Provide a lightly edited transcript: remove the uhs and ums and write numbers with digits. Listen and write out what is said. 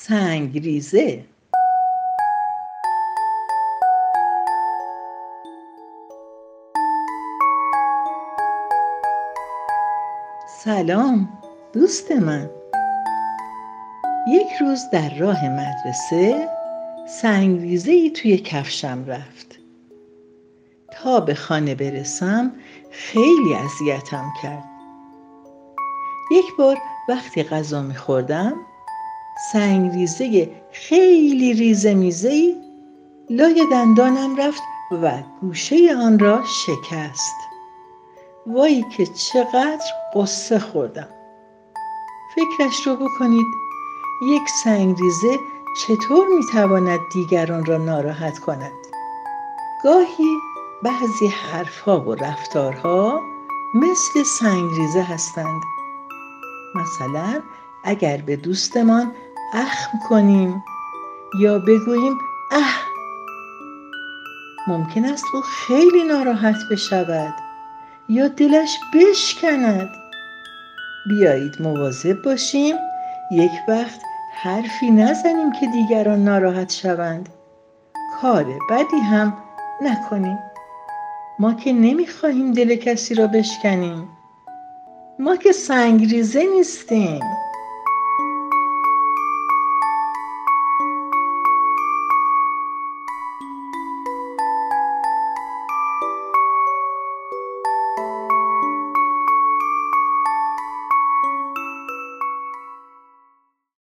سنگریزه. سلام دوست من. یک روز در راه مدرسه سنگریزه‌ای توی کفشم رفت. تا به خانه برسم خیلی اذیتم کرد. یک بار وقتی غذا می‌خوردم سنگریزه خیلی ریزه میزه‌ای لای دندانم رفت و گوشه آن را شکست. وای که چقدر قصه خوردم. فکرش رو بکنید، یک سنگریزه چطور میتواند دیگران را ناراحت کند؟ گاهی بعضی حرفها و رفتارها مثل سنگریزه هستند. مثلا اگر به دوستمان اخم کنیم یا بگوییم اه، ممکن است او خیلی ناراحت بشود یا دلش بشکند. بیایید مواظب باشیم یک وقت حرفی نزنیم که دیگران ناراحت شوند. کار بدی هم نکنیم. ما که نمیخواهیم دل کسی را بشکنیم. ما که سنگریزه نیستیم.